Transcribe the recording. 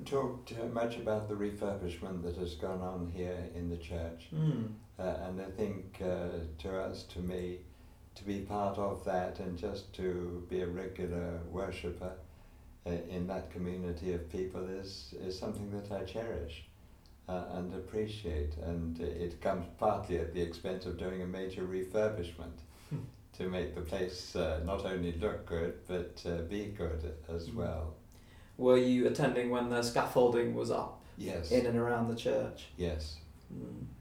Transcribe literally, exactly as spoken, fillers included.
talked uh, much about the refurbishment that has gone on here in the church. Mm. Uh, and I think uh, to us, to me, to be part of that and just to be a regular worshipper uh, in that community of people is, is something that I cherish uh, and appreciate. And it comes partly at the expense of doing a major refurbishment to make the place uh, not only look good, but uh, be good as Mm. well. Were you attending when the scaffolding was up Yes. in and around the church? Yes. Mm.